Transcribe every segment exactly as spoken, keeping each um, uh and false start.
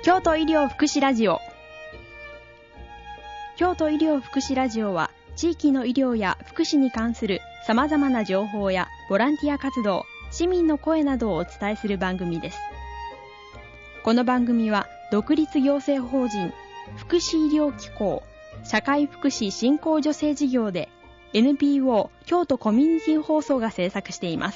京都医療福祉ラジオ。京都医療福祉ラジオは地域の医療や福祉に関するさまざまな情報やボランティア活動、市民の声などをお伝えする番組です。この番組は独立行政法人福祉医療機構社会福祉振興助成事業で エヌピーオー 京都コミュニティ放送が制作しています。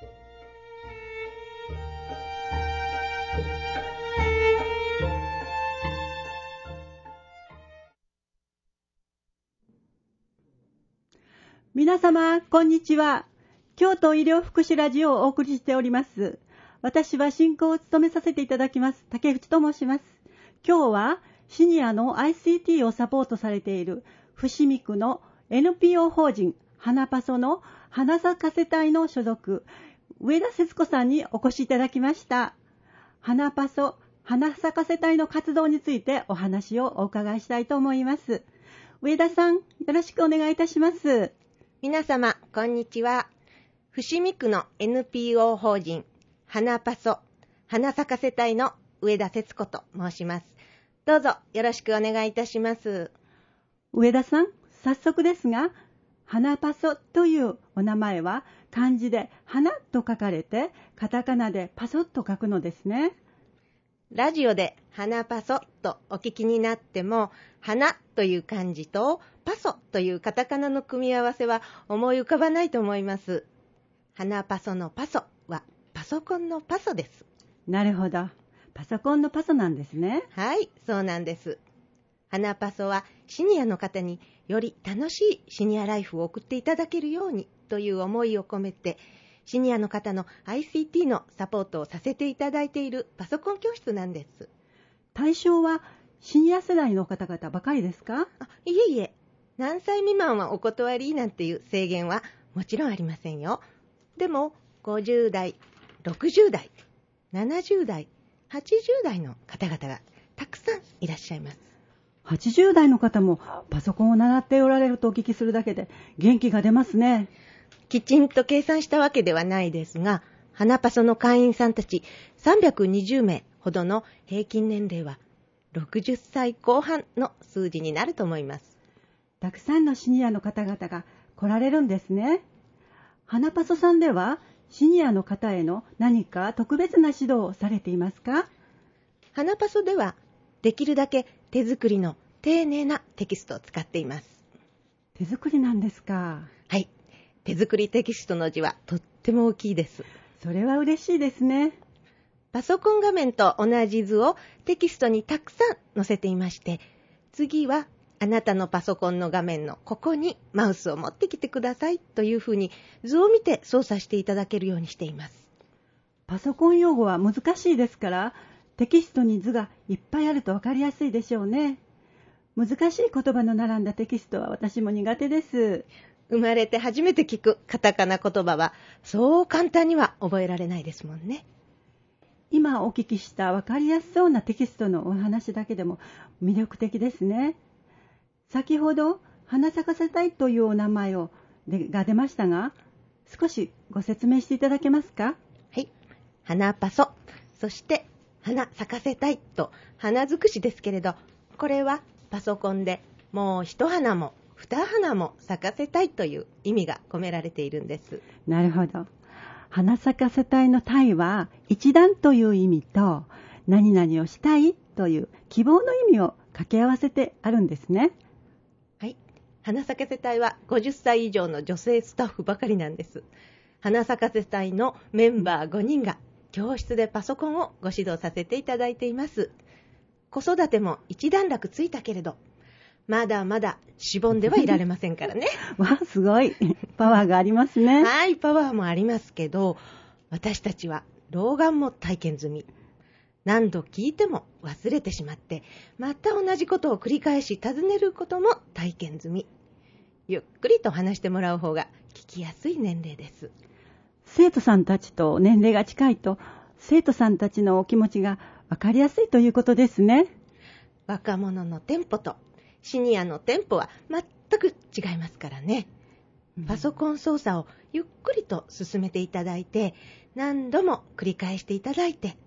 皆様、こんにちは。京都医療福祉ラジオをお送りしております。私は進行を務めさせていただきます、竹内と申します。今日はシニアの アイシーティー をサポートされている伏見区の エヌピーオー 法人花パソの花咲かせ隊の所属、上田節子さんにお越しいただきました。花パソ花咲かせ隊の活動についてお話をお伺いしたいと思います。上田さん、よろしくお願いいたします。 皆様、こんにちは。伏見区の エヌピーオー 法人花パソ花咲かせ隊の上田節子と申します。どうぞよろしくお願いいたします。 上田さん、早速ですが、花パソというお名前は漢字で花と書かれてカタカナでパソと書くのですね。 ラジオで花パソとお聞きになっても、花という漢字とパソというカタカナの組み合わせは思い浮かばないと思います。花パソのパソはパソコンのパソです。 なるほど。パソコンのパソなんですね。 はい、そうなんです。花パソはシニアの方により楽しいシニアライフを送っていただけるようにという思いを込めて、シニアの方の アイシーティー のサポートをさせていただいているパソコン教室なんです。 対象はシニア世代の方々ばかりですか？ あ、いえいえ、何歳未満はお断りなんていう制限はもちろんありませんよ。でもごじゅう代、ろくじゅう代、ななじゅう代、はちじゅう代の方々がたくさんいらっしゃいます。 はちじゅう代の方もパソコンを習っておられるとお聞きするだけで元気が出ますね。 きちんと計算したわけではないですが、花パソの会員さんたちさんびゃくにじゅうめいほどの平均年齢はろくじゅっさいこう半の数字になると思います。 たくさんのシニアの方々が来られるんですね。花パソさんではシニアの方への何か特別な指導をされていますか？ 花パソではできるだけ手作りの丁寧なテキストを使っています。 手作りなんですか？ はい、手作りテキストの字はとっても大きいです。 それは嬉しいですね。 パソコン画面と同じ図をテキストにたくさん載せていまして、次はあなたのパソコンの画面のここにマウスを持ってきてくださいというふうに図を見て操作していただけるようにしています。 パソコン用語は難しいですから、テキストに図がいっぱいあると分かりやすいでしょうね。難しい言葉の並んだテキストは私も苦手です。 生まれて初めて聞くカタカナ言葉はそう簡単には覚えられないですもんね。 今お聞きした分かりやすそうなテキストのお話だけでも魅力的ですね。先ほど花咲かせたいというお名前をでが出ましたが、少しご説明していただけますか？ はい、花パソ、そして花咲かせたいと花尽くしですけれど、これはパソコンでもう一花も二花も咲かせたいという意味が込められているんです。 なるほど。花咲かせたいのたいは一段という意味と何々をしたいという希望の意味を掛け合わせてあるんですね。 はい、花咲かせ隊はごじゅっさい以上の女性スタッフばかりなんです。花咲かせ隊のメンバーごにんが教室でパソコンをご指導させていただいています。子育ても一段落ついたけれど、まだまだしぼんではいられませんからね。 わあ、すごいパワーがありますね。 はい、パワーもありますけど、私たちは老眼も体験済み。何度聞いても忘れてしまって、また同じことを繰り返し尋ねることも体験済み。ゆっくりと話してもらう方が聞きやすい年齢です。 生徒さんたちと年齢が近いと、生徒さんたちのお気持ちが分かりやすいということですね。 若者のテンポとシニアのテンポは全く違いますからね。パソコン操作をゆっくりと進めていただいて、何度も繰り返していただいて、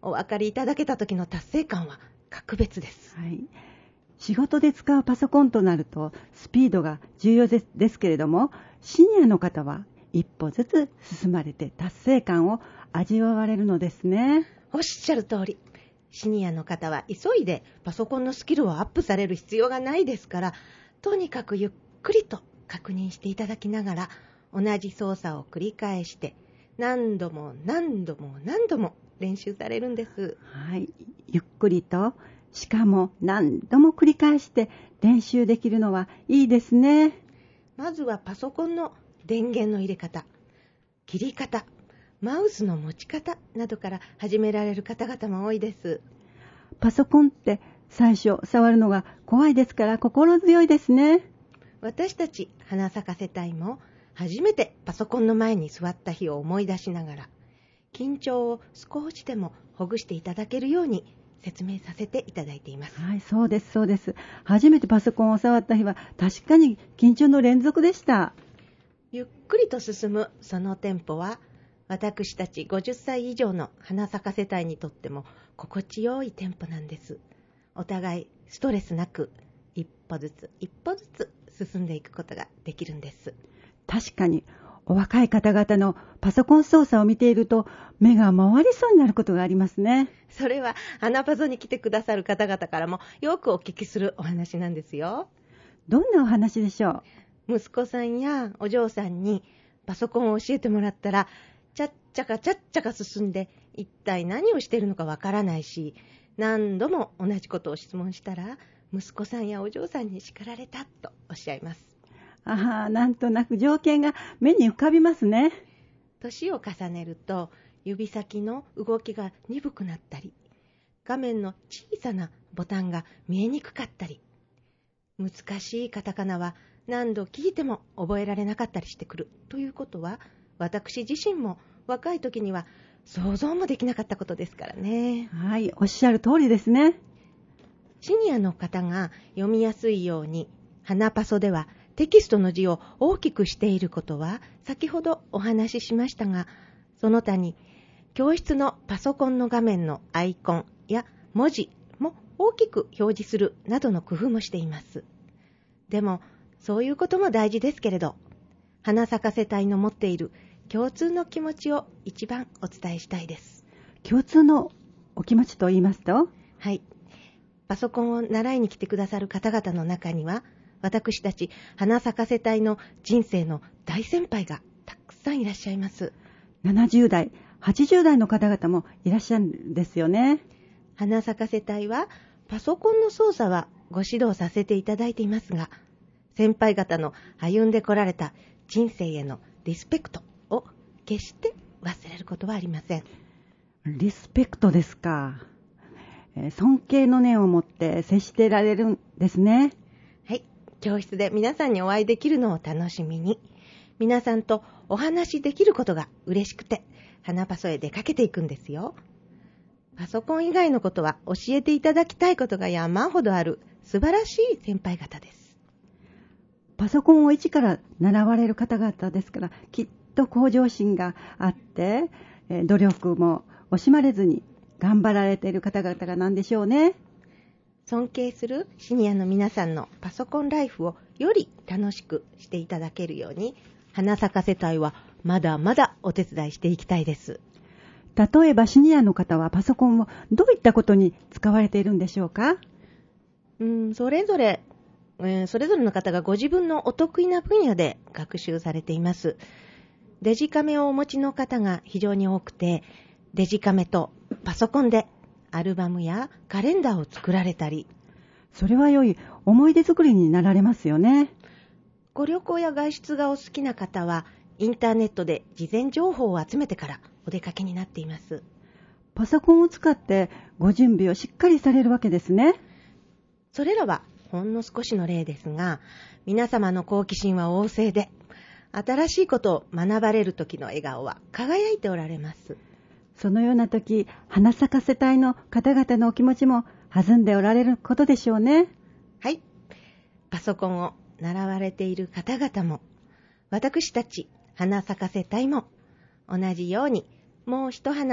お分かりいただけた時の達成感は格別です。 はい、仕事で使うパソコンとなるとスピードが重要です、ですけれども、シニアの方は一歩ずつ進まれて達成感を味わわれるのですね。 おっしゃる通り、シニアの方は急いでパソコンのスキルをアップされる必要がないですから、とにかくゆっくりと確認していただきながら、同じ操作を繰り返して何度も何度も何度も練習されるんです。 はい、ゆっくりと、しかも何度も繰り返して練習できるのはいいですね。 まずはパソコンの電源の入れ方、切り方、マウスの持ち方などから始められる方々も多いです。 パソコンって最初触るのが怖いですから心強いですね。 私たち花咲かせ隊も初めてパソコンの前に座った日を思い出しながら、緊張を少しでもほぐしていただけるように説明させていただいています。 はい、そうですそうです。初めてパソコンを触った日は確かに緊張の連続でした。 ゆっくりと進むそのテンポは、私たちごじゅっさい以上の花咲かせ隊にとっても心地よいテンポなんです。お互いストレスなく一歩ずつ一歩ずつ進んでいくことができるんです。 確かにお若い方々のパソコン操作を見ていると目が回りそうになることがありますね。 それは花パソに来てくださる方々からもよくお聞きするお話なんですよ。 どんなお話でしょう？息子さんやお嬢さんにパソコンを教えてもらったら、ちゃっちゃかちゃっちゃか進んで一体何をしているのかわからないし、何度も同じことを質問したら息子さんやお嬢さんに叱られたとおっしゃいます。 ああ、なんとなく情景が目に浮かびますね。 年を重ねると指先の動きが鈍くなったり、画面の小さなボタンが見えにくかったり、難しいカタカナは何度聞いても覚えられなかったりしてくるということは、私自身も若い時には想像もできなかったことですからね。 はい、おっしゃる通りですね。 シニアの方が読みやすいように花パソではテキストの字を大きくしていることは先ほどお話ししましたが、その他に教室のパソコンの画面のアイコンや文字も大きく表示するなどの工夫もしています。でもそういうことも大事ですけれど、花咲かせ隊の持っている共通の気持ちを一番お伝えしたいです。 共通のお気持ちと言いますと？ はい、パソコンを習いに来てくださる方々の中には、私たち花咲かせ隊の人生の大先輩がたくさんいらっしゃいます。 ななじゅう代、はちじゅう代の方々もいらっしゃるんですよね。 花咲かせ隊はパソコンの操作はご指導させていただいていますが、先輩方の歩んでこられた人生へのリスペクトを決して忘れることはありません。 リスペクトですか。えー、尊敬の念を持って接してられるんですね。 はい、教室で皆さんにお会いできるのを楽しみに、皆さんとお話しできることが嬉しくて花パソへ出かけていくんですよ。パソコン以外のことは教えていただきたいことが山ほどある素晴らしい先輩方です。 パソコンを一から習われる方々ですから、きっと向上心があって、えー、努力も惜しまれずに頑張られている方々がなんでしょうね。 尊敬するシニアの皆さんのパソコンライフをより楽しくしていただけるように、花咲かせ隊はまだまだお手伝いしていきたいです。 例えばシニアの方はパソコンをどういったことに使われているんでしょうか？ うん、それぞれ、えー、それぞれの方がご自分のお得意な分野で学習されています。デジカメをお持ちの方が非常に多くて、デジカメとパソコンでアルバムやカレンダーを作られたり、 それは良い思い出作りになられますよね。 ご旅行や外出がお好きな方はインターネットで事前情報を集めてからお出かけになっています。 パソコンを使ってご準備をしっかりされるわけですね。 それらはほんの少しの例ですが、皆様の好奇心は旺盛で、新しいことを学ばれる時の笑顔は輝いておられます。 そのような時、花咲かせ隊の方々のお気持ちも弾んでおられることでしょうね。 はい、パソコンを習われている方々も、私たち花咲かせ隊も同じようにもう一花も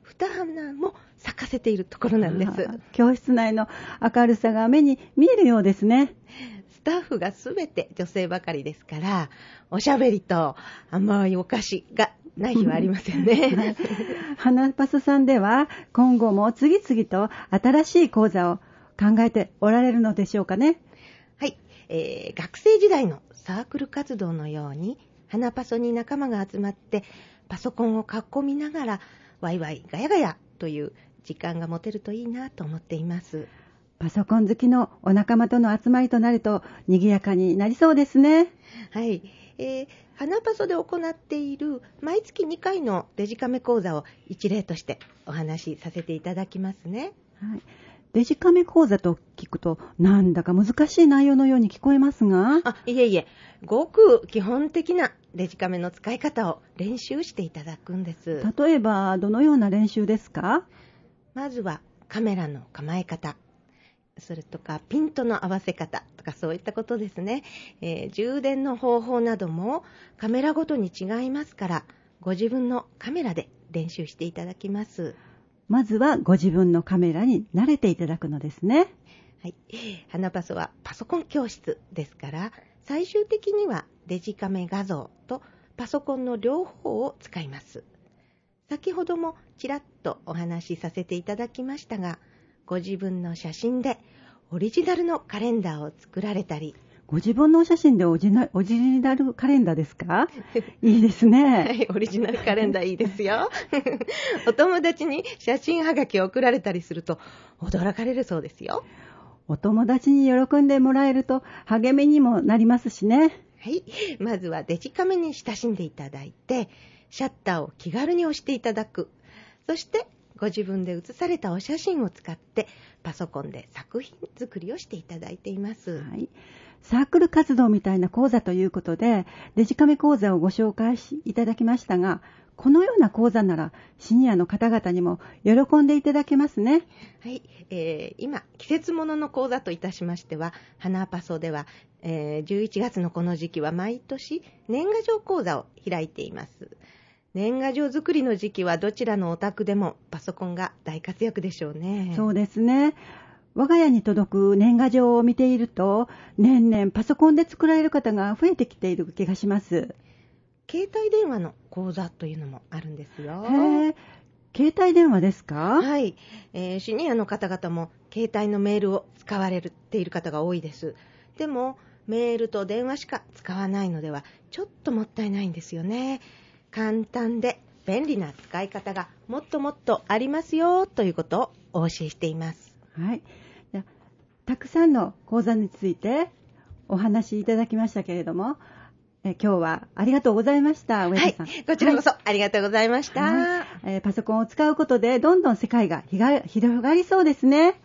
二花も咲かせているところなんです。 教室内の明るさが目に見えるようですね。 スタッフがすべて女性ばかりですから、おしゃべりと甘いお菓子がない日はありませんね。はい、 花パスさんでは今後も次々と新しい講座を考えておられるのでしょうかね。 はい、えー、学生時代のサークル活動のように花パソに仲間が集まってパソコンを囲みながらワイワイガヤガヤという時間が持てるといいなと思っています。 パソコン好きのお仲間との集まりとなると賑やかになりそうですね。 はい、えー、花パソで行っている毎月にかいのデジカメ講座を一例としてお話しさせていただきますね。 はい、デジカメ講座と聞くとなんだか難しい内容のように聞こえますが、 あ、いえいえ、ごく基本的なデジカメの使い方を練習していただくんです。 例えばどのような練習ですか？ まずはカメラの構え方、それとかピントの合わせ方とかそういったことですね。えー、充電の方法などもカメラごとに違いますから、ご自分のカメラで練習していただきます。 まずはご自分のカメラに慣れていただくのですね。 はい、花パソはパソコン教室ですから、最終的にはデジカメ画像とパソコンの両方を使います。先ほどもちらっとお話しさせていただきましたが、ご自分の写真でオリジナルのカレンダーを作られたり、 ご自分のお写真でオジナ、オリジナルカレンダーですか？いいですね。 はい、オリジナルカレンダーいいですよ。お友達に写真はがきを送られたりすると驚かれるそうですよ。 お友達に喜んでもらえると励みにもなりますしね。 はい、まずはデジカメに親しんでいただいて、シャッターを気軽に押していただく。そしてご自分で写されたお写真を使ってパソコンで作品作りをしていただいています。 はい、サークル活動みたいな講座ということでデジカメ講座をご紹介いただきましたが、このような講座ならシニアの方々にも喜んでいただけますね。 はい、えー、今季節物の講座といたしましては、花パソでは、えー、じゅういちがつのこの時期は毎年年賀状講座を開いています。年賀状作りの時期はどちらのお宅でもパソコンが大活躍でしょうね。 そうですね。我が家に届く年賀状を見ていると年々パソコンで作られる方が増えてきている気がします。 携帯電話の講座というのもあるんですよ。 へえ、携帯電話ですか？ はい、えー、シニアの方々も携帯のメールを使われている方が多いです。でもメールと電話しか使わないのではちょっともったいないんですよね。簡単で便利な使い方がもっともっとありますよということをお教えしています。 はい、たくさんの講座についてお話しいただきましたけれども、え今日はありがとうございました。上田さん、 はい、こちらこそありがとうございました。 はい、えー、パソコンを使うことでどんどん世界が広がりそうですね。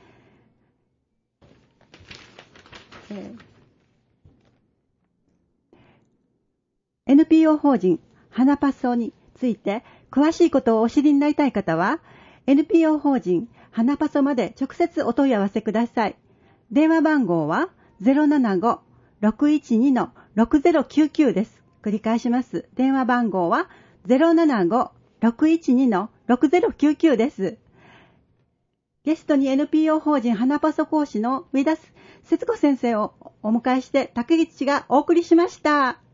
えー、エヌピーオー 法人花パソについて詳しいことをお知りになりたい方は エヌピーオー 法人花パソまで直接お問い合わせください。電話番号は ゼロななご ろくいちに ろくゼロきゅうきゅう です。繰り返します。電話番号は ゼロななご ろくいちに ろくゼロきゅうきゅう です。ゲストに エヌピーオー 法人花パソ講師の上田節子先生をお迎えして竹口がお送りしました。